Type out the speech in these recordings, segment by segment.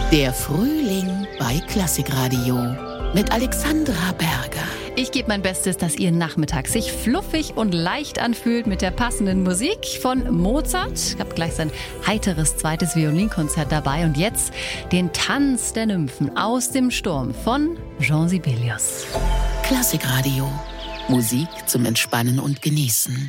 Der Frühling bei Klassikradio mit Alexandra Berger. Ich gebe mein Bestes, dass Ihr Nachmittag sich fluffig und leicht anfühlt mit der passenden Musik von Mozart. Ich habe gleich sein heiteres zweites Violinkonzert dabei. Und jetzt den Tanz der Nymphen aus dem Sturm von Jean Sibelius. Klassikradio. Musik zum Entspannen und Genießen.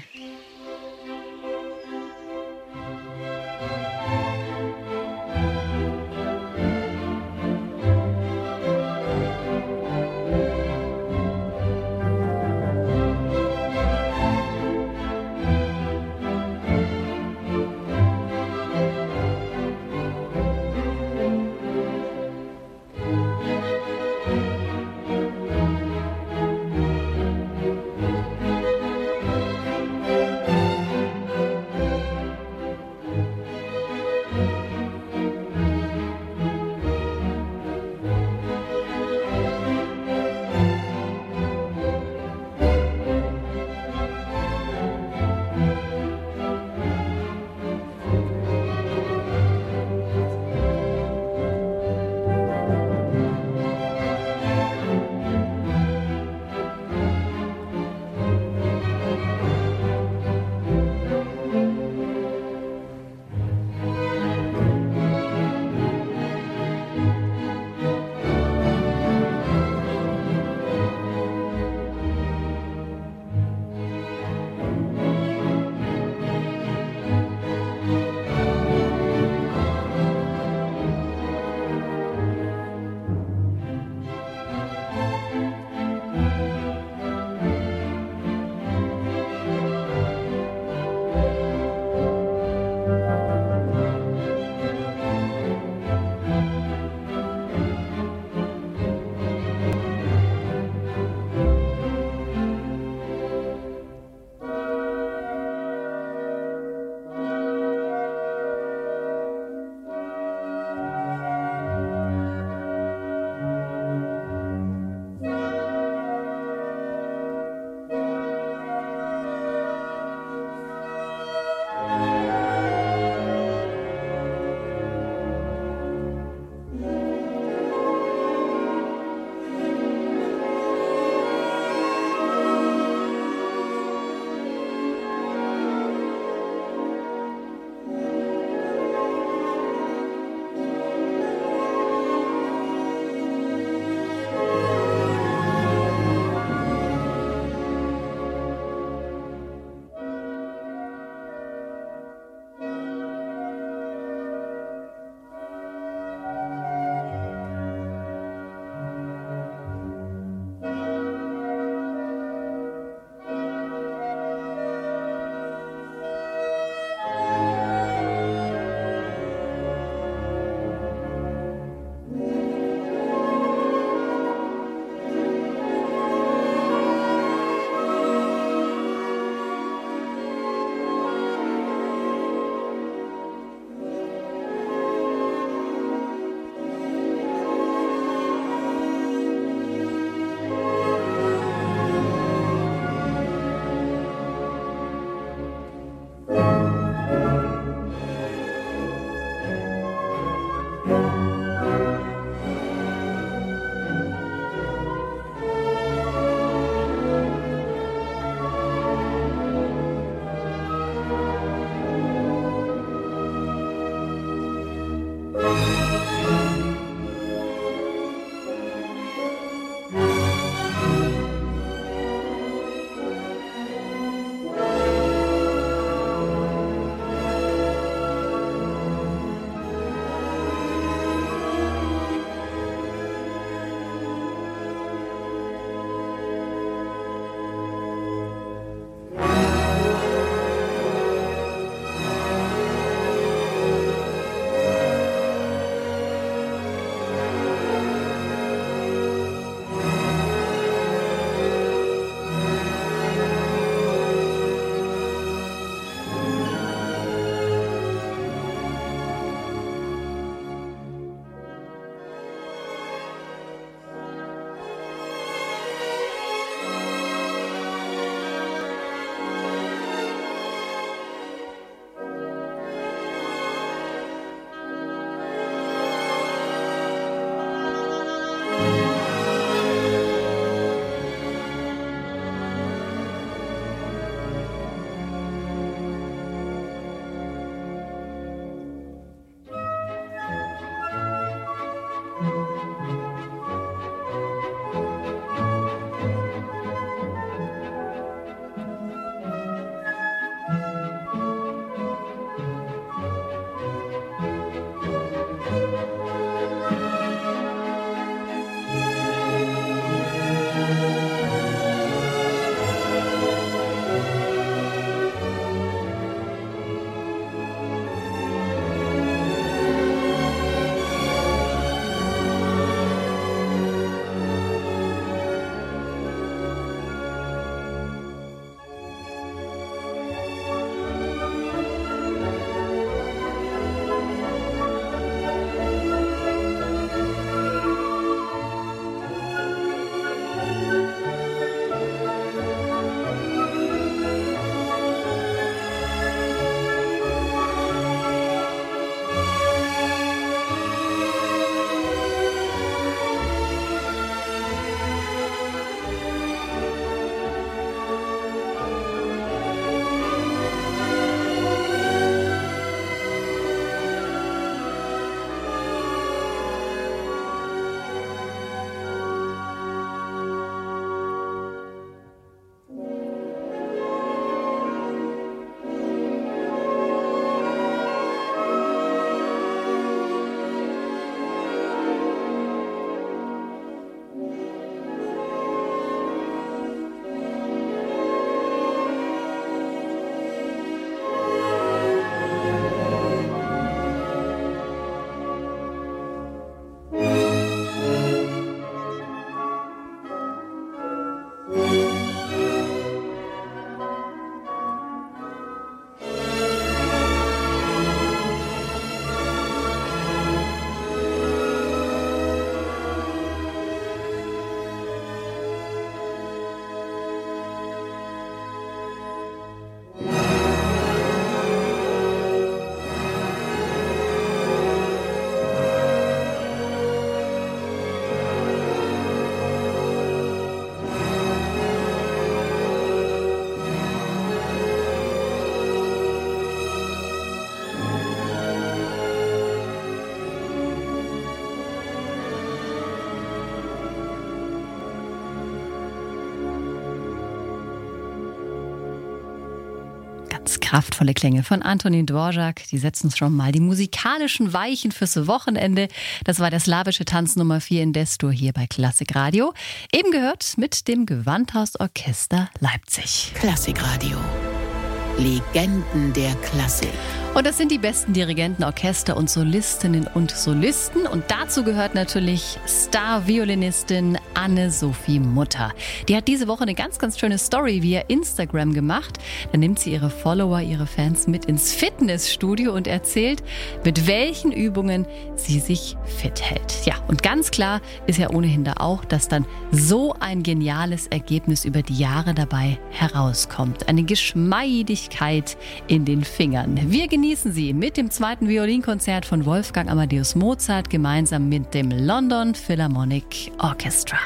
Kraftvolle Klänge von Antonín Dvořák, die setzen schon mal die musikalischen Weichen fürs Wochenende. Das war der slawische Tanz Nummer 4 in Destur hier bei Klassikradio. Eben gehört mit dem Gewandhausorchester Leipzig. Klassikradio. Legenden der Klassik. Und das sind die besten Dirigenten, Orchester und Solistinnen und Solisten. Und dazu gehört natürlich Star-Violinistin Anne-Sophie Mutter. Die hat diese Woche eine ganz, ganz schöne Story via Instagram gemacht. Da nimmt sie ihre Follower, ihre Fans mit ins Fitnessstudio und erzählt, mit welchen Übungen sie sich fit hält. Ja, und ganz klar ist ja ohnehin da auch, dass dann so ein geniales Ergebnis über die Jahre dabei herauskommt. Eine Geschmeidigkeit in den Fingern. Wir genießen sie mit dem 2. Violinkonzert von Wolfgang Amadeus Mozart gemeinsam mit dem London Philharmonic Orchestra.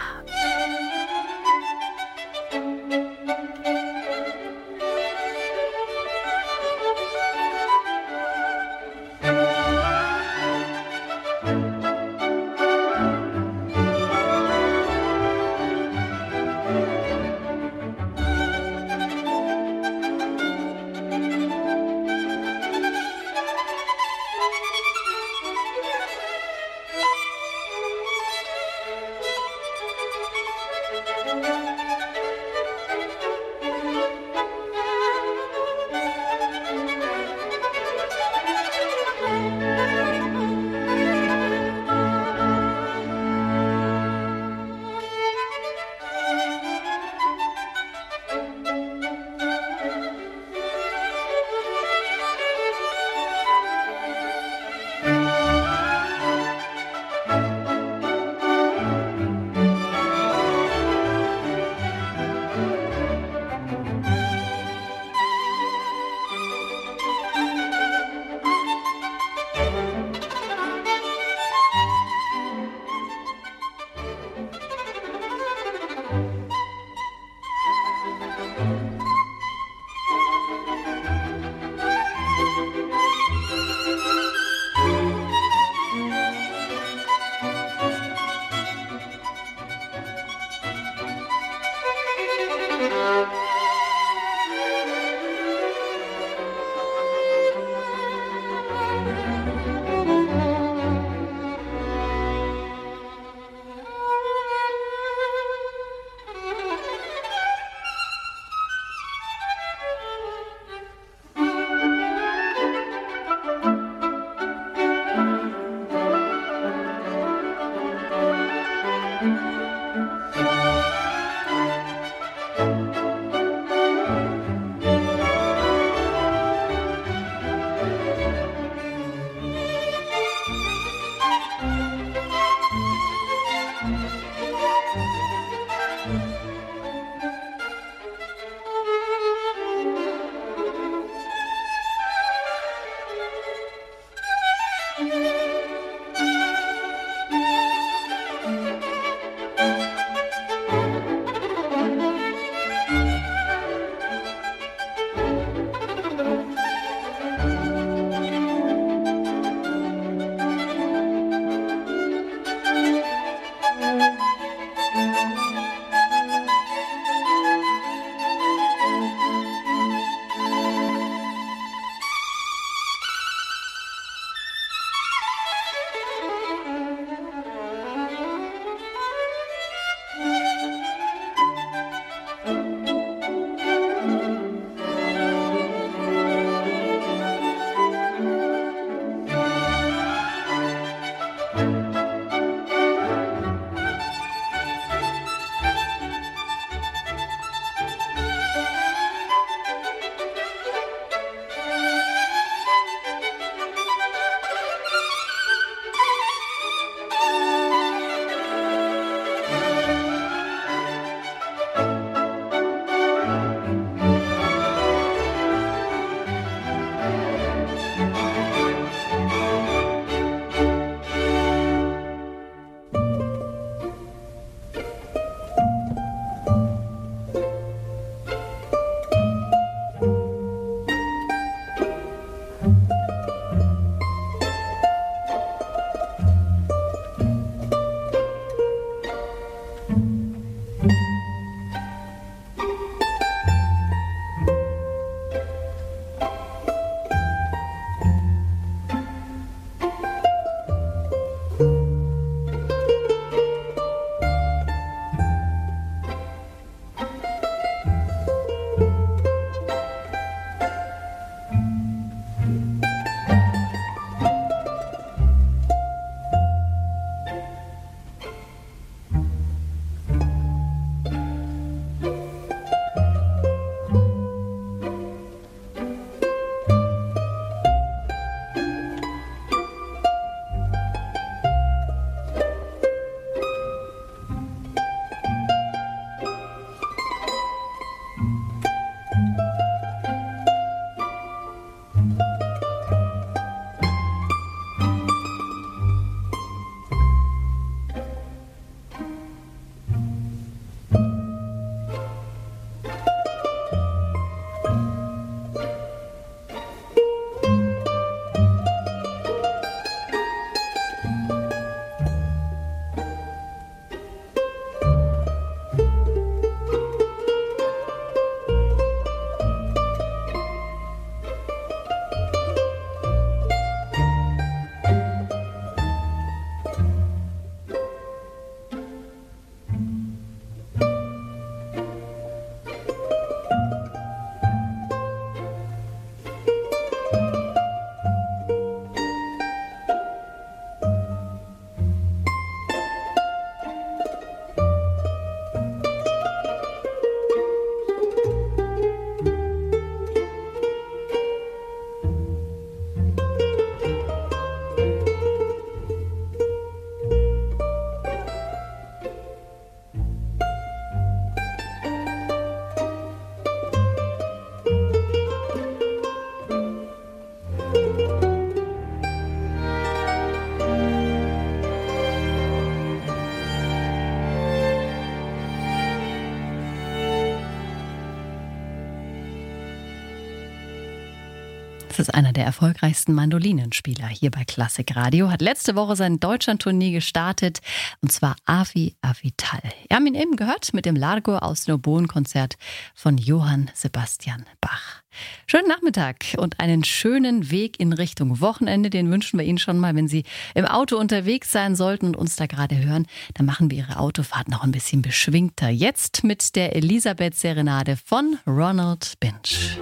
Das ist einer der erfolgreichsten Mandolinenspieler hier bei Klassik Radio. Hat letzte Woche sein Deutschlandtournee gestartet, und zwar Avi Avital. Wir haben ihn eben gehört mit dem Largo aus dem Oboenkonzert von Johann Sebastian Bach. Schönen Nachmittag und einen schönen Weg in Richtung Wochenende. Den wünschen wir Ihnen schon mal, wenn Sie im Auto unterwegs sein sollten und uns da gerade hören. Dann machen wir Ihre Autofahrt noch ein bisschen beschwingter. Jetzt mit der Elisabeth-Serenade von Ronald Binch.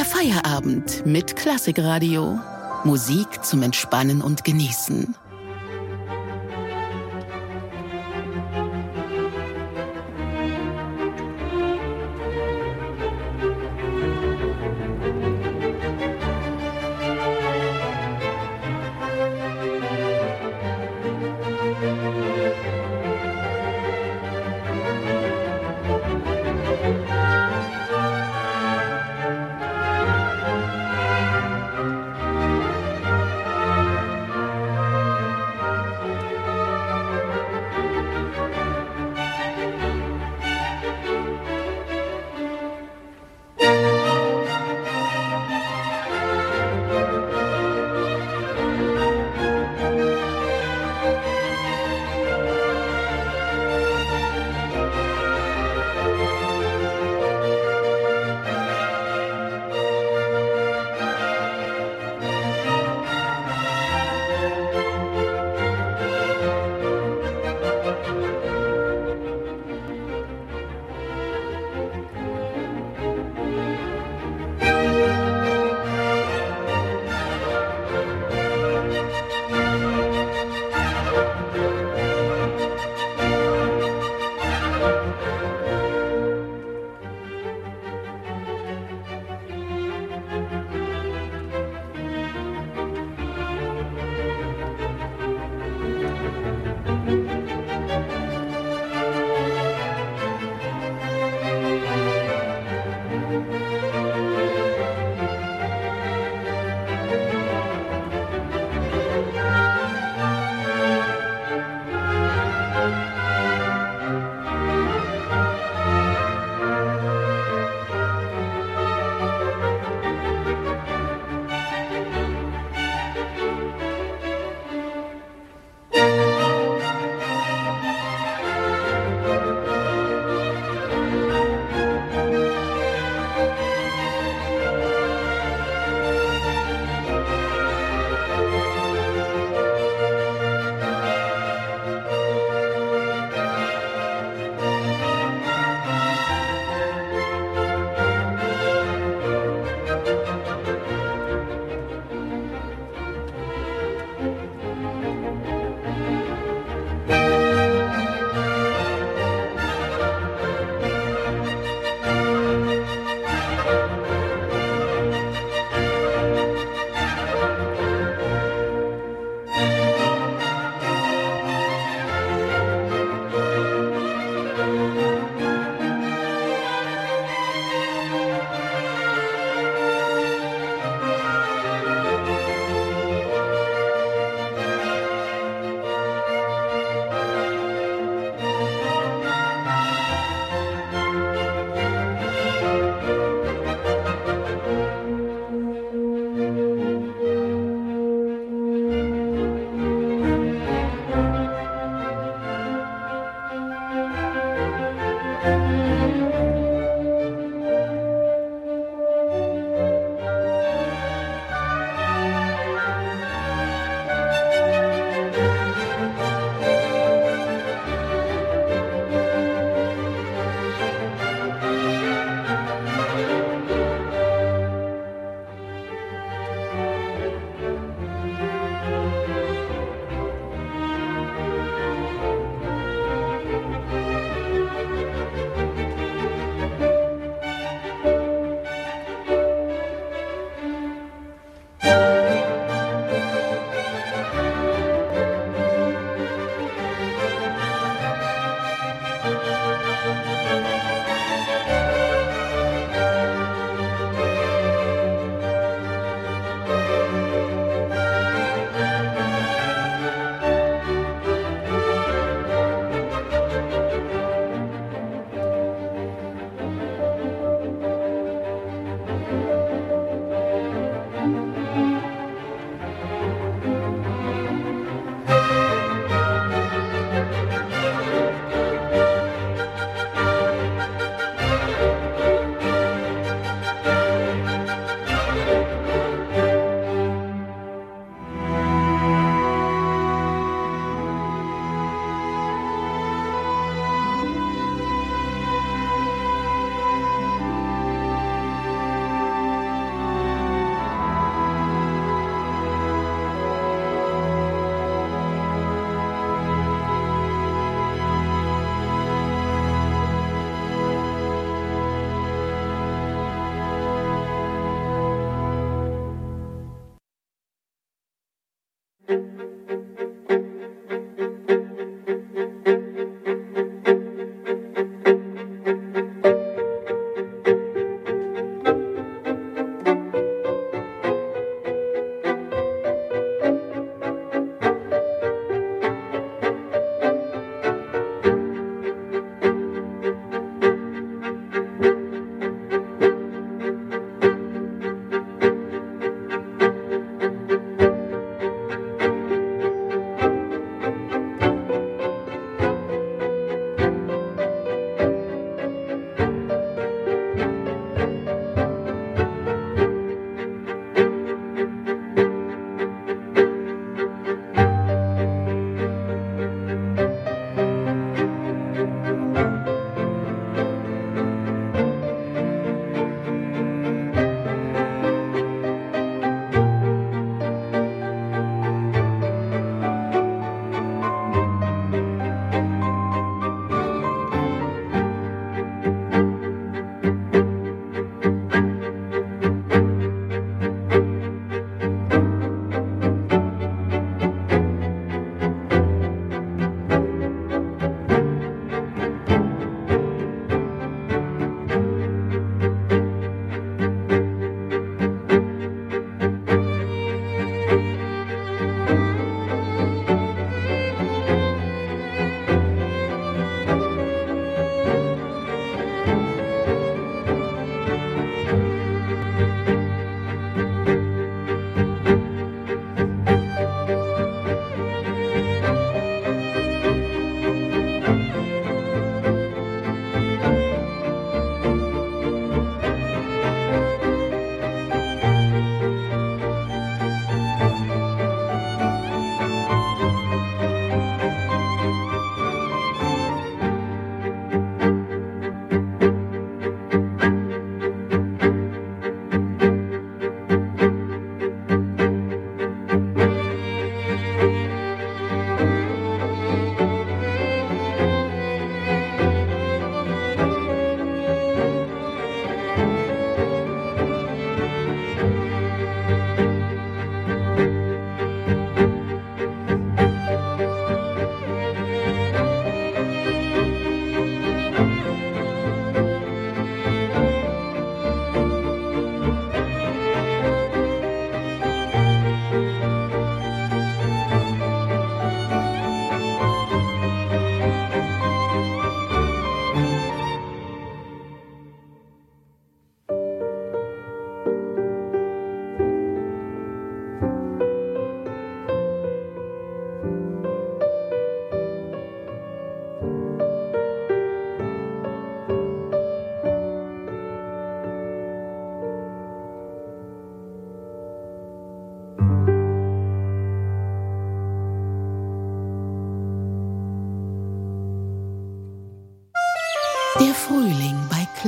Feierabend mit Klassikradio. Musik zum Entspannen und Genießen.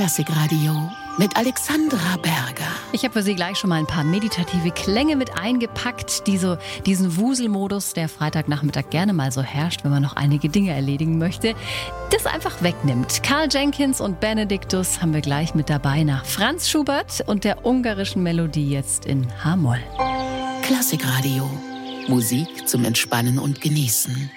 Klassikradio mit Alexandra Berger. Ich habe für Sie gleich schon mal ein paar meditative Klänge mit eingepackt, die so diesen Wuselmodus, der Freitagnachmittag gerne mal so herrscht, wenn man noch einige Dinge erledigen möchte, das einfach wegnimmt. Karl Jenkins und Benediktus haben wir gleich mit dabei nach Franz Schubert und der ungarischen Melodie jetzt in H-Moll. Klassikradio. Musik zum Entspannen und Genießen.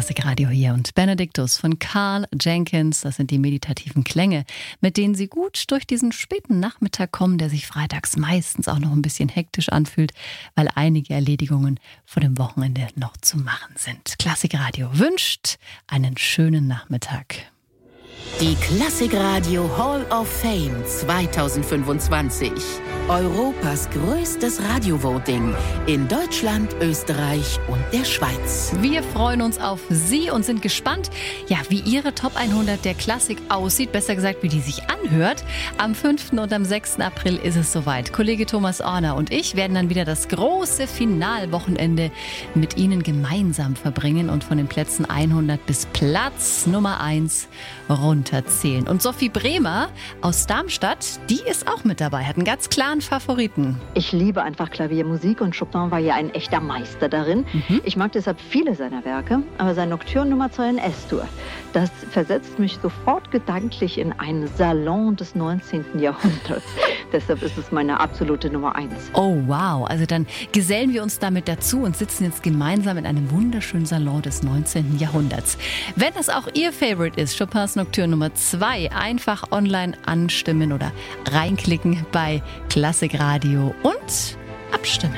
Klassikradio hier und Benedictus von Carl Jenkins. Das sind die meditativen Klänge, mit denen Sie gut durch diesen späten Nachmittag kommen, der sich freitags meistens auch noch ein bisschen hektisch anfühlt, weil einige Erledigungen vor dem Wochenende noch zu machen sind. Klassikradio wünscht einen schönen Nachmittag. Die Klassikradio Hall of Fame 2025. Europas größtes Radiovoting in Deutschland, Österreich und der Schweiz. Wir freuen uns auf Sie und sind gespannt, ja, wie Ihre Top 100 der Klassik aussieht, besser gesagt, wie die sich anhört. Am 5. und am 6. April ist es soweit. Kollege Thomas Orner und ich werden dann wieder das große Finalwochenende mit Ihnen gemeinsam verbringen und von den Plätzen 100 bis Platz Nummer 1 runterzählen. Und Sophie Bremer aus Darmstadt, die ist auch mit dabei, hat einen ganz klaren Favoriten. Ich liebe einfach Klaviermusik und Chopin war ja ein echter Meister darin. Ich mag deshalb viele seiner Werke, aber sein Nocturne Nummer 2 in S-Dur, das versetzt mich sofort gedanklich in einen Salon des 19. Jahrhunderts. Deshalb ist es meine absolute Nummer 1. Oh wow, also dann gesellen wir uns damit dazu und sitzen jetzt gemeinsam in einem wunderschönen Salon des 19. Jahrhunderts. Wenn das auch Ihr Favorite ist, Chopins Nocturne Nummer 2, einfach online anstimmen oder reinklicken bei Klassikradio und abstimmen.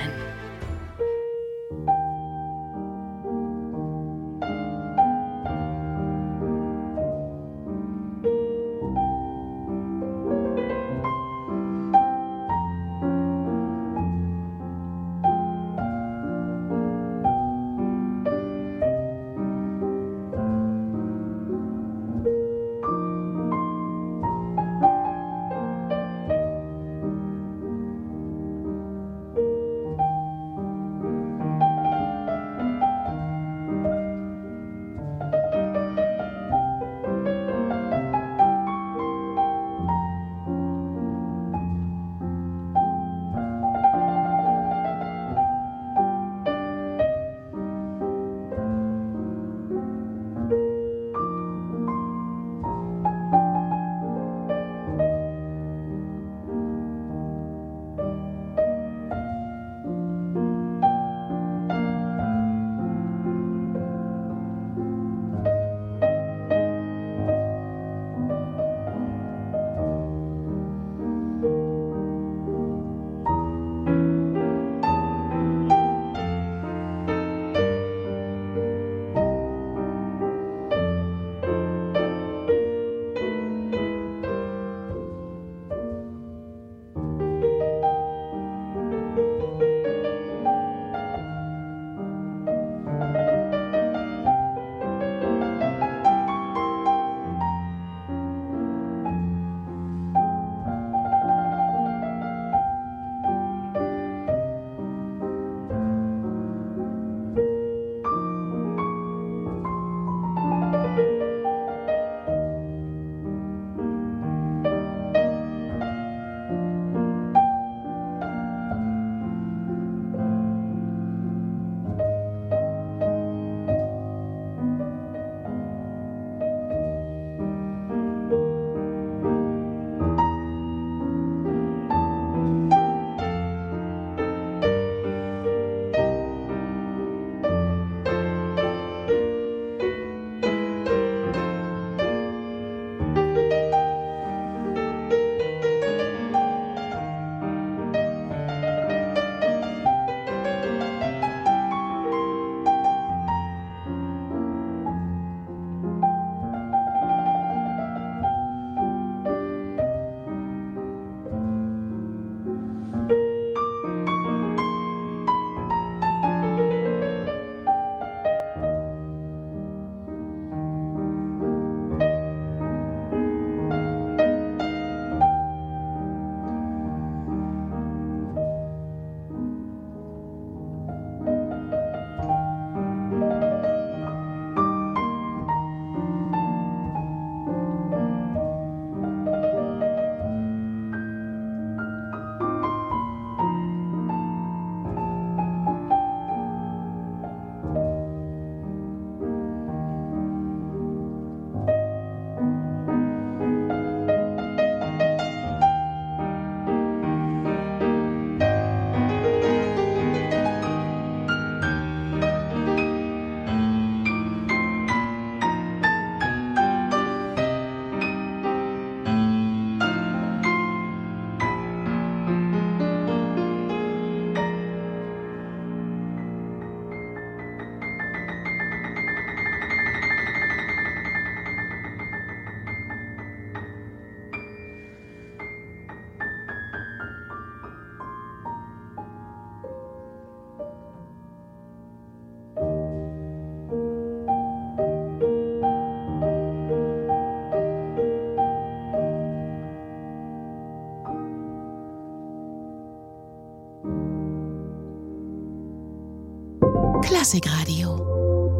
Klassikradio.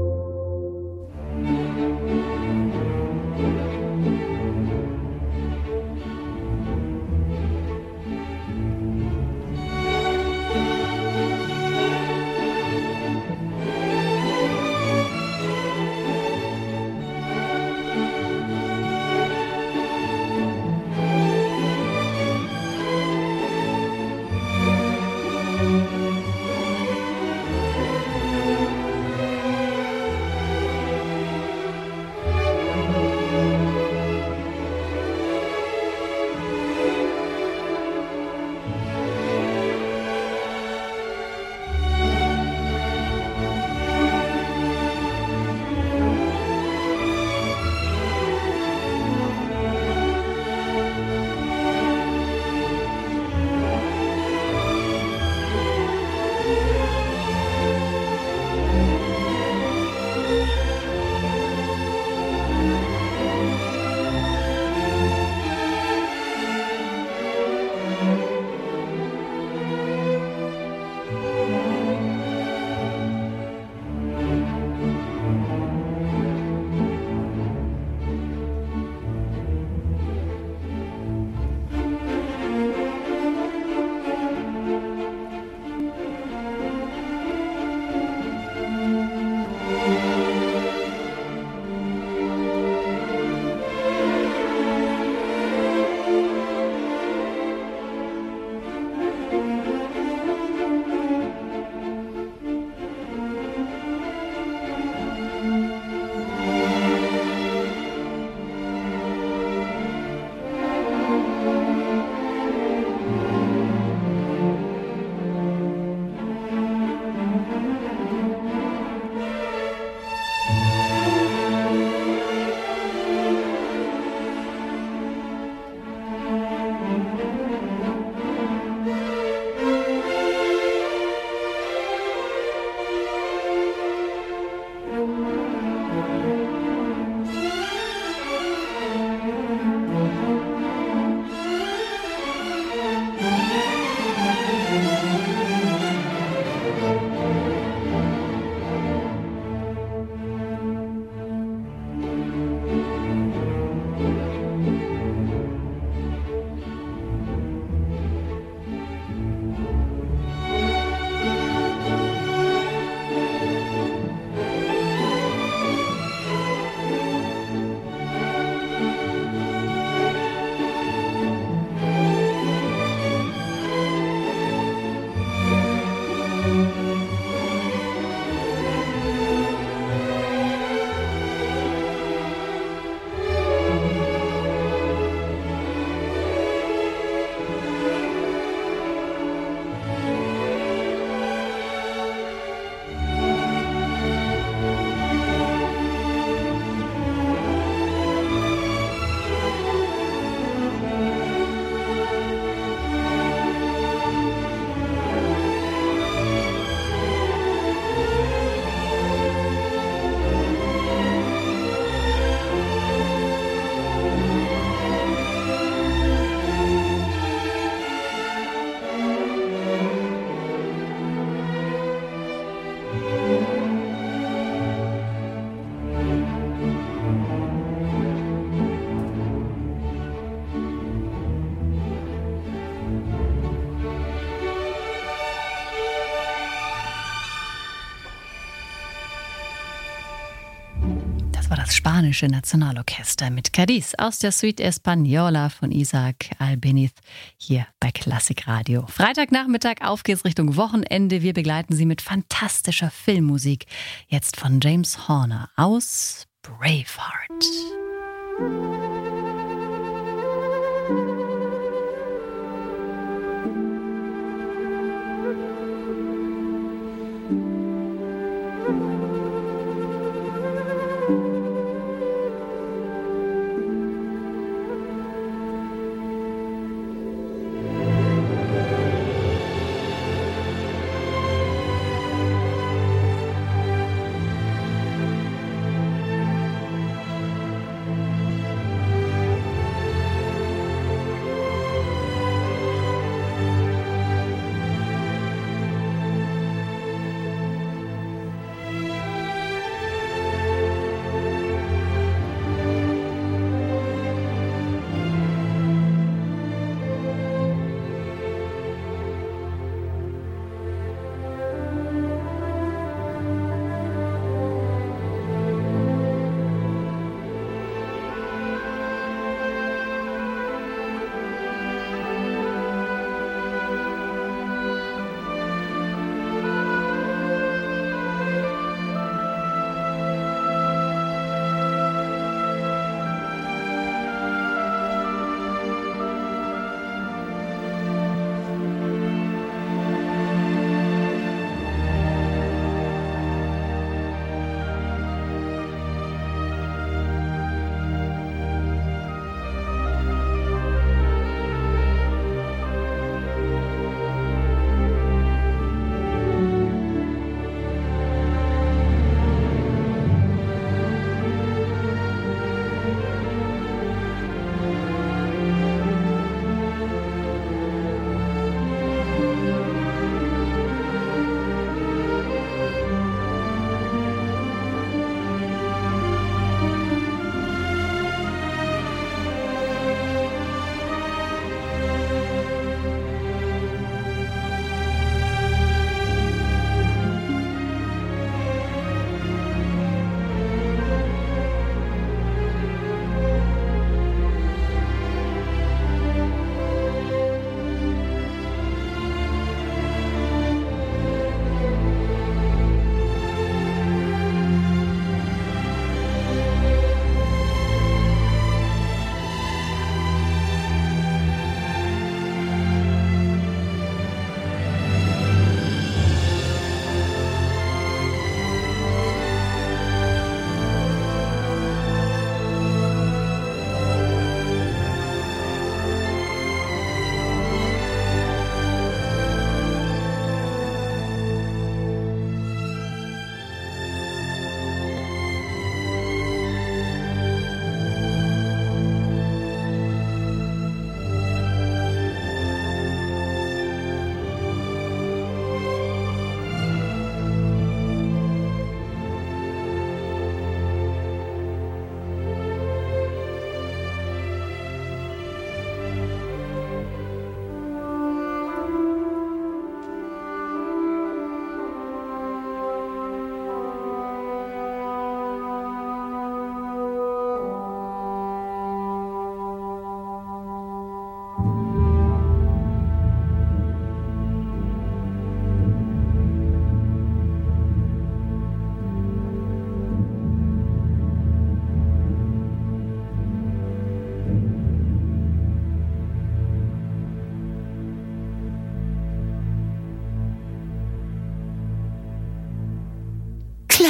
Das spanische Nationalorchester mit Cádiz aus der Suite Española von Isaac Albéniz hier bei Klassikradio. Freitagnachmittag, auf geht's Richtung Wochenende. Wir begleiten Sie mit fantastischer Filmmusik. Jetzt von James Horner aus Braveheart.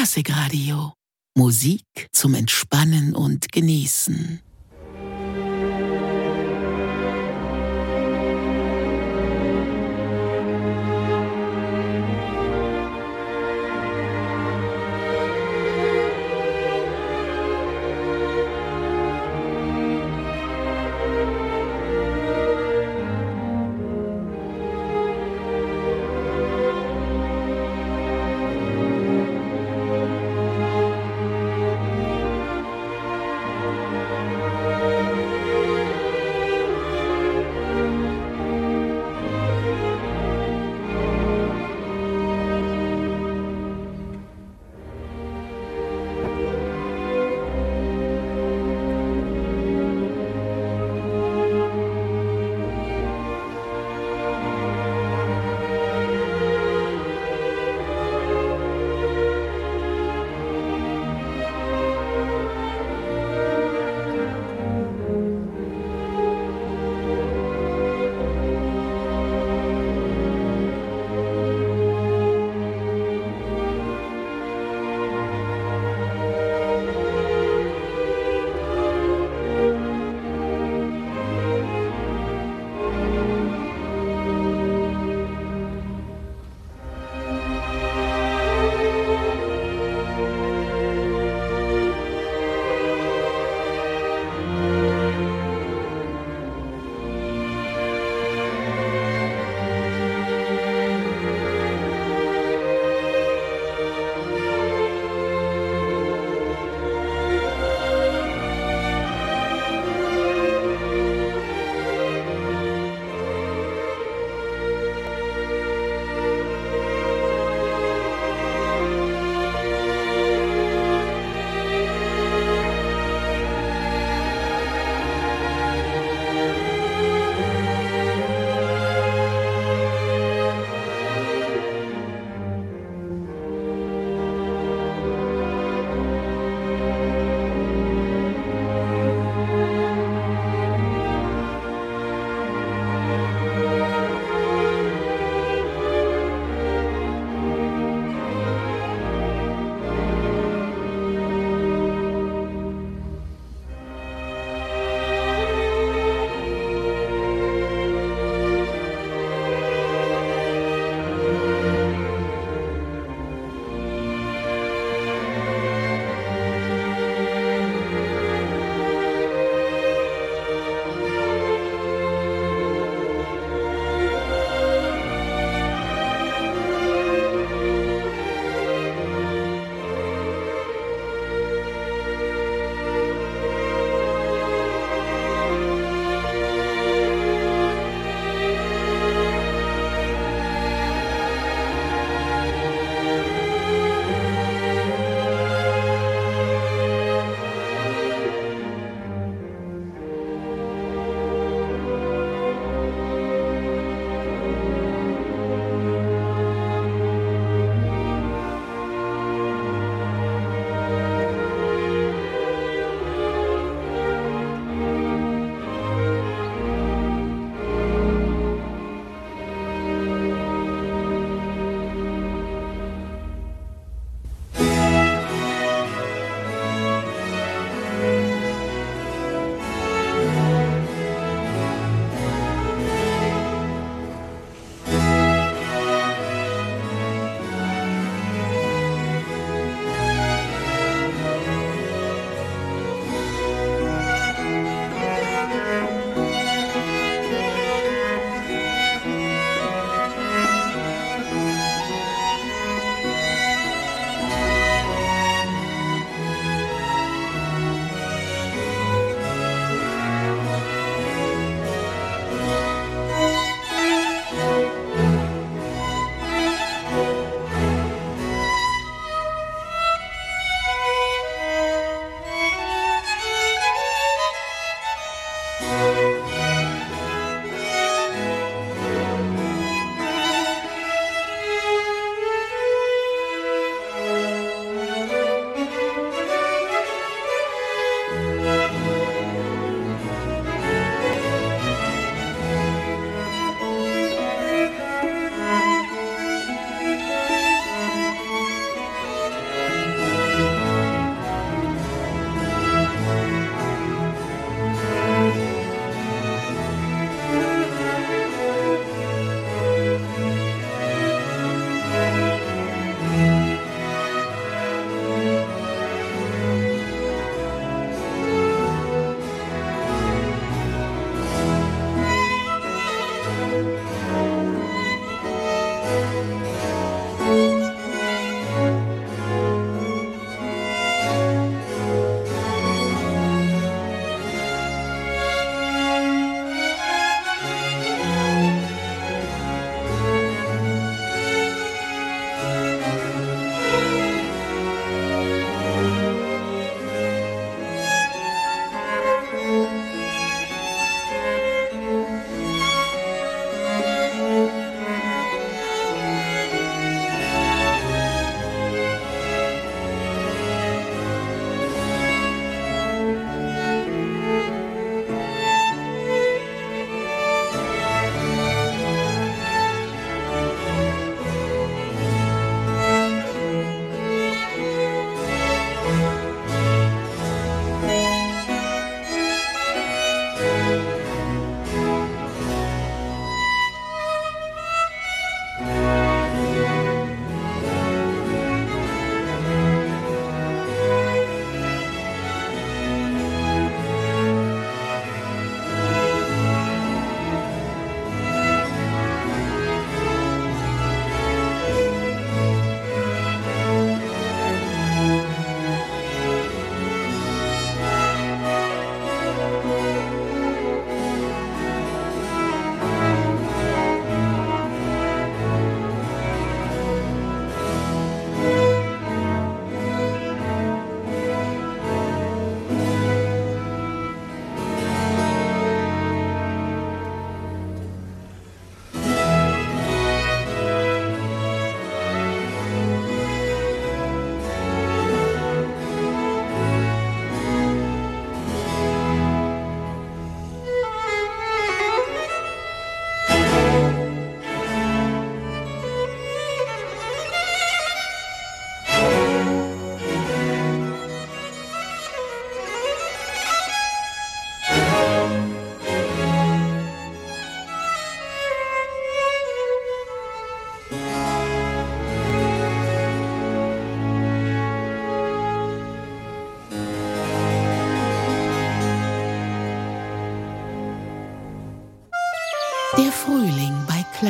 Klassikradio. Musik zum Entspannen und Genießen.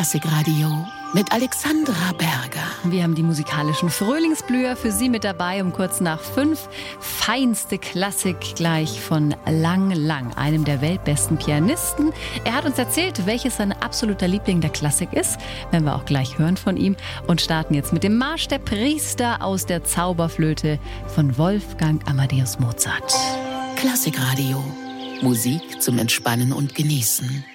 Klassikradio mit Alexandra Berger. Wir haben die musikalischen Frühlingsblüher für Sie mit dabei um kurz nach 5. Feinste Klassik gleich von Lang Lang, einem der weltbesten Pianisten. Er hat uns erzählt, welches sein absoluter Liebling der Klassik ist, werden wir auch gleich hören von ihm, und starten jetzt mit dem Marsch der Priester aus der Zauberflöte von Wolfgang Amadeus Mozart. Klassikradio. Musik zum Entspannen und Genießen.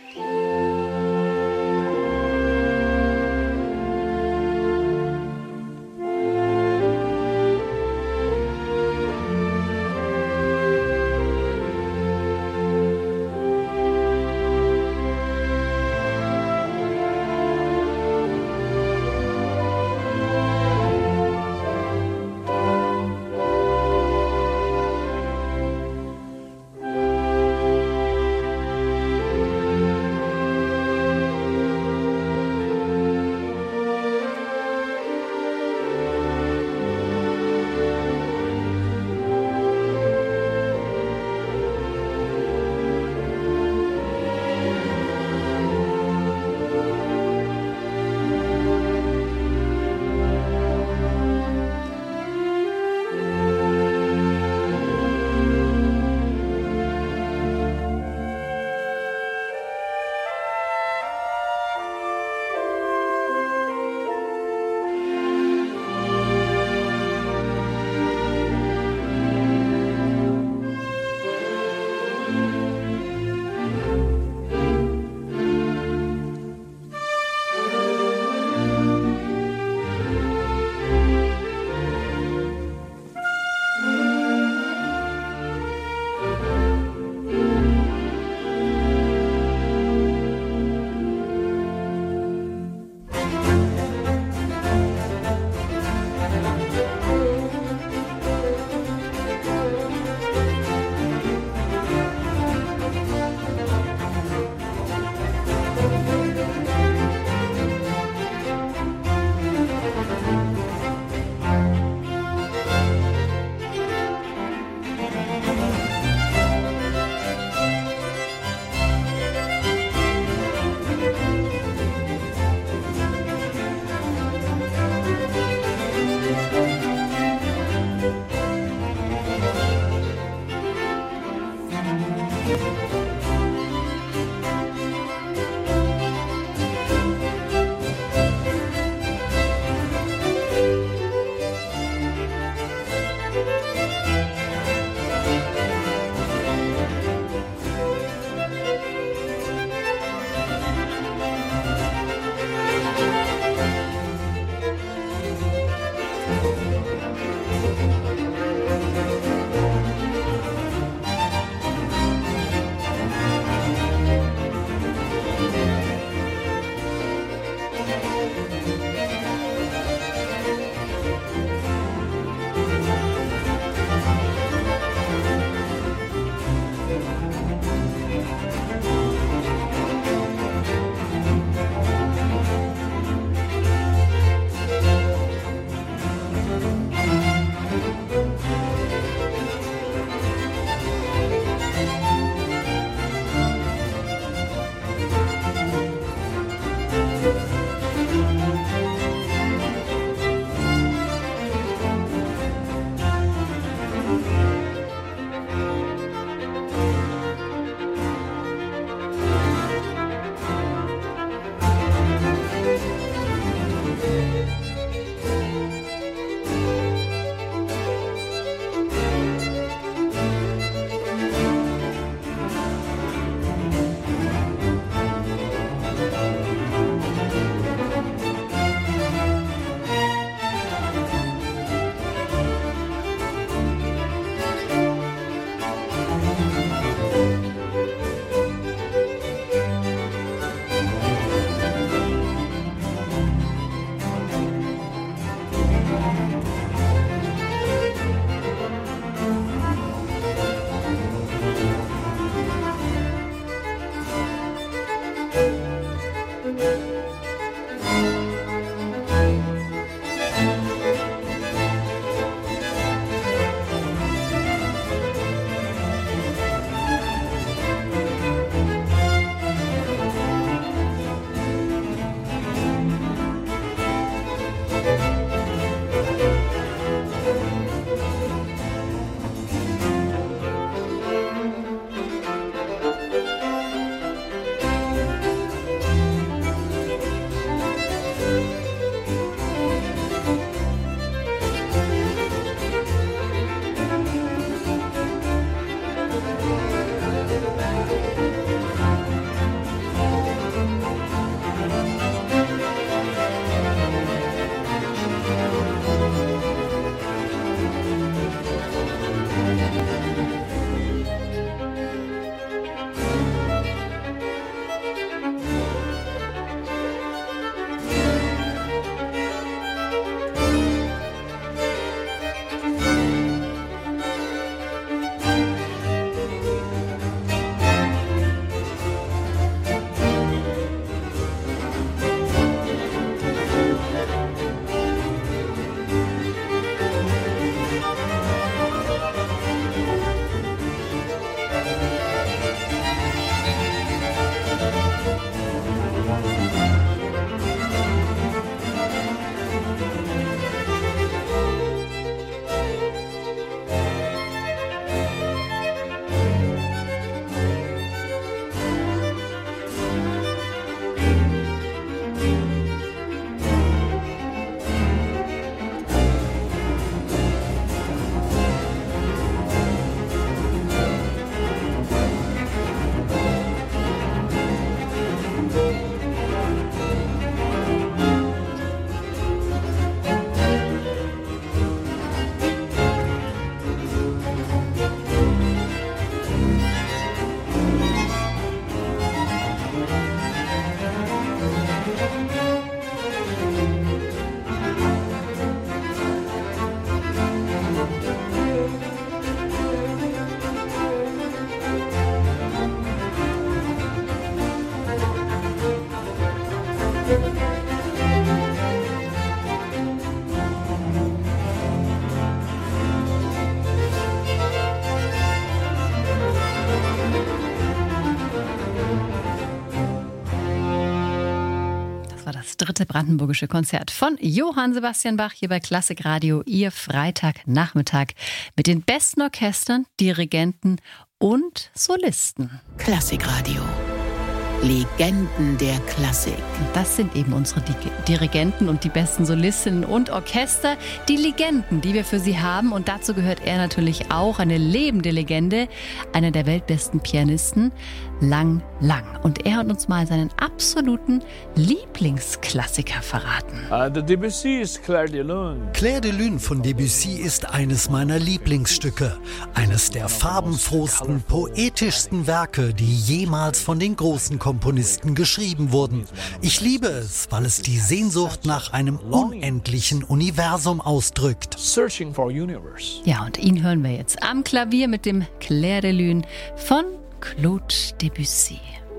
dritte brandenburgische Konzert von Johann Sebastian Bach hier bei Klassik Radio, Ihr Freitagnachmittag mit den besten Orchestern, Dirigenten und Solisten. Klassik Radio. Legenden der Klassik. Das sind eben unsere Dirigenten und die besten Solistinnen und Orchester. Die Legenden, die wir für sie haben. Und dazu gehört er natürlich auch, eine lebende Legende, einer der weltbesten Pianisten, Lang Lang. Und er hat uns mal seinen absoluten Lieblingsklassiker verraten. Debussy ist Clair de Lune. Clair de Lune von Debussy ist eines meiner Lieblingsstücke. Eines der farbenfrohsten, poetischsten Werke, die jemals von den großen Komponisten geschrieben wurden. Ich liebe es, weil es die Sehnsucht nach einem unendlichen Universum ausdrückt. Searching for universe. Ja, und ihn hören wir jetzt am Klavier mit dem Clair de Lune von Claude Debussy.